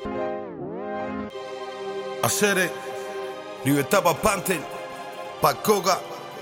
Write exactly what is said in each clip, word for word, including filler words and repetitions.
Hacer libertad para Panther, para Coca,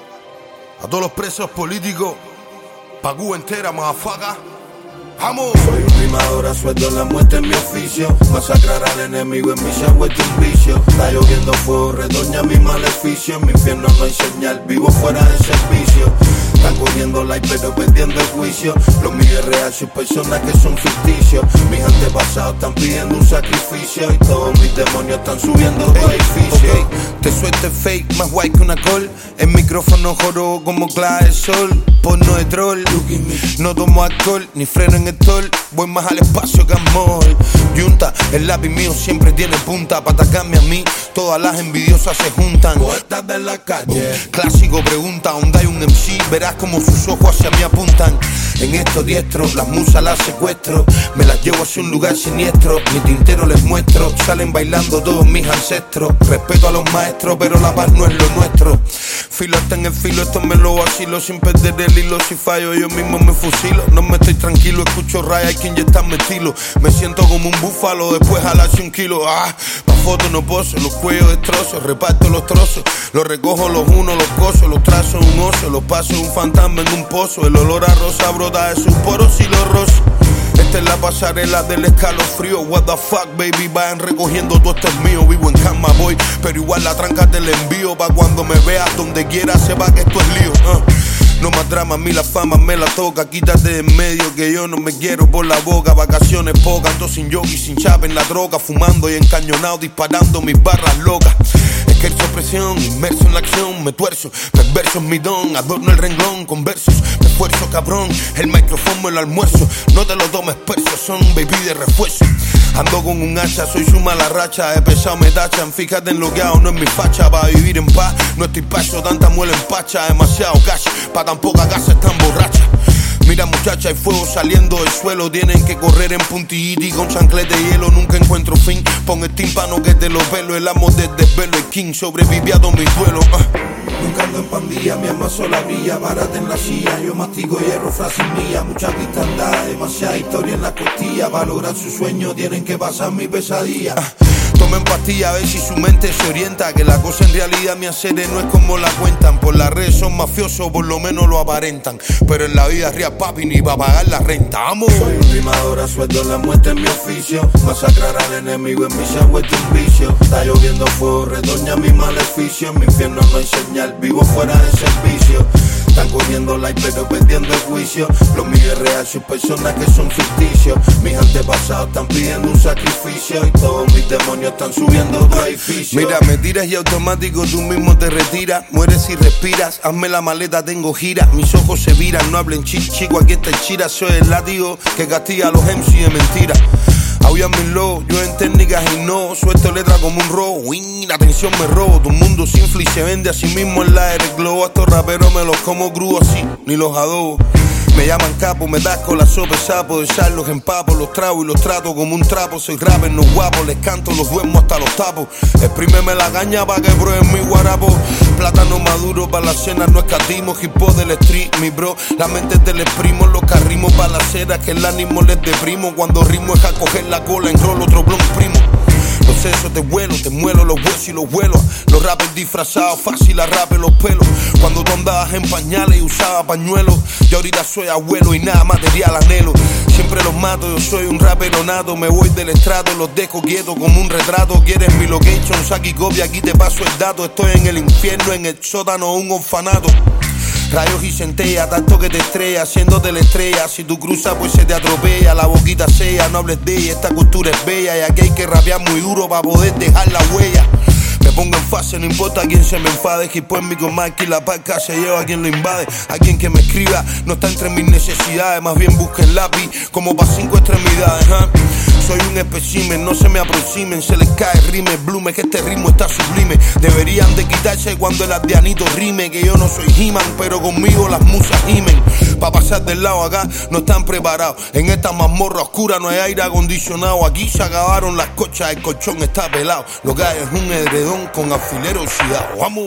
a todos los presos políticos, pa' Cuba entera, mafaga. ¡Vamos! Soy un rimador a sueldo, la muerte es mi oficio. Masacrar al enemigo en mí se ha vuelto un vicio. Está lloviendo fuego, redoña mi maleficio. En mi infierno no hay señal, vivo fuera de servicio. Están cogiendo like pero perdiendo el juicio. Lo mío es real, sus personas que son ficticios. Mis antepasados están pidiendo un sacrificio. Y todos mis demonios están subiendo hey, edificios. Okay. Te suelte fake, más guay que una col. El micrófono joro como clave de sol. Porno de troll, no tomo alcohol, ni freno en el tol. Voy más al espacio que amor. Yunta, el lápiz mío siempre tiene punta. Pa' atacarme a mí, todas las envidiosas se juntan. Poetas de la calle. Clásico pregunta, ¿dónde hay un M C? Verás como sus ojos hacia mí apuntan. En estos diestros, las musas las secuestro. Me las llevo hacia un lugar siniestro. Mi tintero les muestro. Salen bailando todos mis ancestros. Respeto a los maestros, pero la paz no es lo nuestro. Filo hasta en el filo, esto me lo vacilo sin perder el hilo. Si fallo yo mismo me fusilo. No me estoy tranquilo, escucho raya, hay que inyectarme estilo. Me siento como un búfalo, después jalarse un kilo. Ah, pa' foto no poso, los cuellos destrozo. Reparto los trozos, los recojo los unos, los coso. Los trazo un oso, los paso un fantasma en un pozo. El olor a rosa brota de sus poros y los rostros. Esta es la pasarela del escalofrío. What the fuck, baby, vayan recogiendo todo esto es mío. Vivo en cama, boy, pero igual la tranca te la envío. Pa' cuando me veas donde quiera sepa que esto es lío. uh. No más drama, a mí la fama me la toca. Quítate de en medio que yo no me quiero por la boca. Vacaciones pocas, ando sin yogi, sin chapa en la droga. Fumando y encañonado, disparando mis barras locas. Ejerzo presión, inmerso en la acción. Me tuerzo, perverso es mi don. Adorno el renglón con versos, me esfuerzo cabrón. El micrófono me lo almuerzo. No te lo tomes perso, son baby de refuerzo. Ando con un hacha, soy su mala racha. He pesado, me tachan, fíjate en lo que hago, no es mi facha. Pa' vivir en paz, no estoy paso, tanta muela en pacha. Demasiado cash, pa' tan poca casa están borracha. Mira muchacha, hay fuego saliendo del suelo. Tienen que correr en puntilliti con chanclete de hielo. Nunca encuentro fin, pon el tímpano que te lo pelo. El amo del desvelo, el king, sobreviví a todos mis duelos. uh. Nunca ando en pandilla, mi alma sola brilla. Párate en la silla, yo mastigo hierro, frases mías. Mucha cristandad, demasiada historia en la costilla. Para lograr su sueño tienen que pasar mi pesadilla. uh. Tomen pastilla a ver si su mente se orienta. Que la cosa en realidad mi hacer no es como la cuentan. Por las redes son mafiosos, por lo menos lo aparentan. Pero en la vida real papi ni va a pagar la renta. ¡Vamos! Soy un rimador a sueldo, la muerte es mi oficio. Masacrar al enemigo en mí se ha vuelto un vicio. Está lloviendo fuego, redoña mi maleficio. En mi infierno no hay señal, vivo fuera de servicio. Están cogiendo like pero perdiendo el juicio. Lo mío es real, sus personas que son ficticios. Mis antepasados están pidiendo un sacrificio. Y todos mis demonios están subiendo tu edificio. Mira, me tiras y automático tú mismo te retiras. Mueres y respiras, hazme la maleta, tengo gira. Mis ojos se viran, no hablen chis, chico, aquí está el chira. Soy el látigo que castiga a los M C de mentira. Aullan mis lobos, yo en técnicas y no. Suelto letra como un robo, wing, la atención me robo. Tu mundo se infla y se vende a sí mismo en la del globo. A estos raperos me los como crudos así, ni los adobo. Me llaman capo, me das con la sopa de sapo. De sal los empapo, los trago y los trato como un trapo. Soy rapper, no guapo, les canto, los duermo hasta los tapos. Exprímeme la caña pa' que prueben mi guarapo. Plátano maduro pa' la cena, no escatimo. Hip hop del street, mi bro, la mente te le exprimo. Los carrimos pa' la cera, que el ánimo les deprimo. Cuando rimo es a coger la cola, en rol otro blon primo. Los sesos te vuelo, te muelo los huesos y los vuelos. Los rappers disfrazados, fácil arrape los pelos. Cuando tú andabas en pañales y usaba pañuelos. Yo ahorita soy abuelo y nada material anhelo. Siempre los mato, yo soy un rapero nato. Me voy del estrato, los dejo quietos como un retrato. Quieres mi location, saca y copia, aquí te paso el dato. Estoy en el infierno, en el sótano, un orfanato. Rayos y centella, tanto que te estrella, haciéndote la estrella. Si tú cruzas pues se te atropella, la boquita sella, no hables de ella, esta cultura es bella. Y aquí hay que rapear muy duro para poder dejar la huella. Me pongo en fase, no importa quién se me enfade. Que pues mi comarca y la parca se lleva a quien lo invade. A quien que me escriba no está entre mis necesidades. Más bien busquen lápiz como pa' cinco extremidades, ¿eh? Soy un espécimen, no se me aproximen. Se les cae rime, blume, que este ritmo está sublime. Deberían de quitarse cuando el aldeanito rime. Que yo no soy He-Man, pero conmigo las musas gimen. Pa' pasar del lado acá no están preparados. En esta mazmorra oscura no hay aire acondicionado. Aquí se acabaron las cochas, el colchón está pelado. Lo que hay es un edredón con alfilero oxidado. Vamos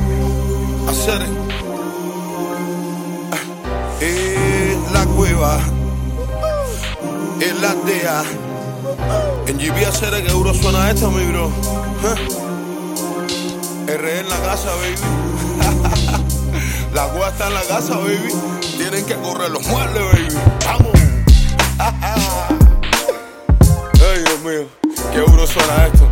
a hacer en la cueva, en la aldea, En G P hacer que duro suena esto, mi bro. R en la casa, baby. La cueva está en la casa, baby. Tienen que correr los muebles, baby. ¡Vamos! Ay, Dios mío, qué duro suena esto.